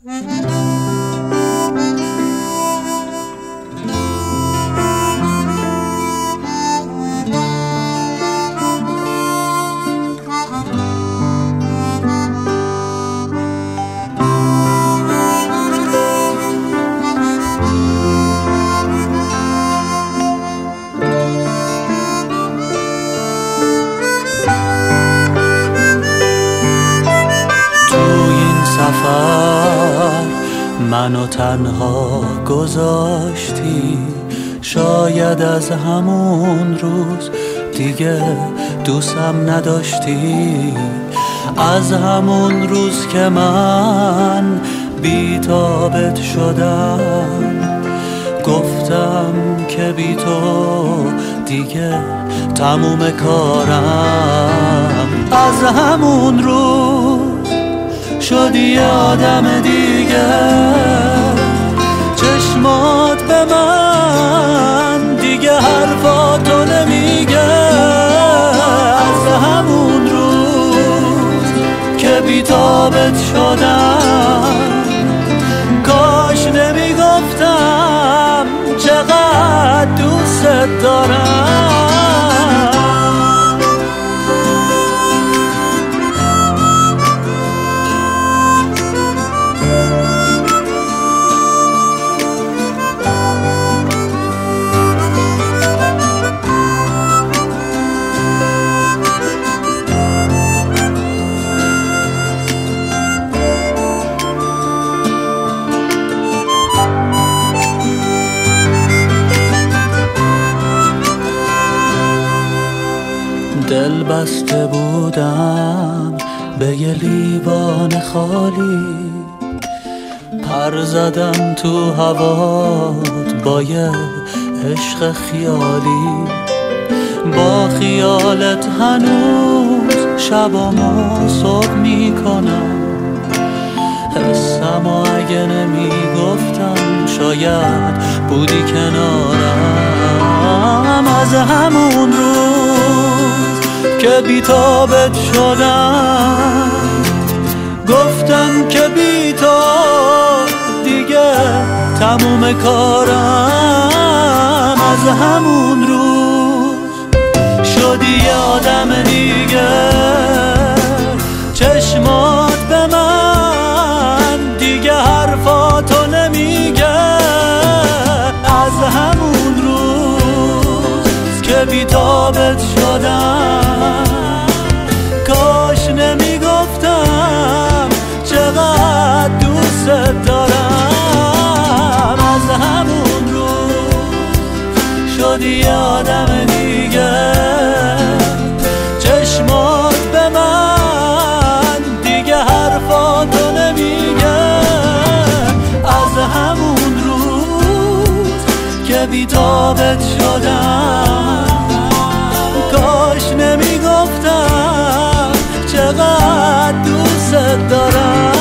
منو تنها گذاشتی، شاید از همون روز دیگه دوستم نداشتی. از همون روز که من بی تابت شدم، گفتم که بی تو دیگه تموم کارم. از همون روز شدی آدم دیگه، چشمات به من دیگه حرفاتو نمیگه. از همون روز که بی تابت شدم، کاش نمیگفتم چقدر دوست دارم. دل بسته بودم به یه لیوان خالی، پر زدم تو هوات با یه عشق خیالی. با خیالت هنوز شبامو صبح میکنم، حسمو اگه نمیگفتم شاید بودی کنارم. از همون روز که بی تابت شدم، گفتم که بی تو دیگه تموم کارم. از همون روز شدی آدم دیگه، چشمات به من دیگه حرفاتو نمیگه. از همون روز که بی تابت شدم، کاش نمیگفتم چقدر دوست دارم. از همون روز شدی آدم دیگه، چشمات به من دیگه حرفاتو نمیگه. از همون روز که بی تابت شدم، کاش نمیگفتم چقدر دوست دارم.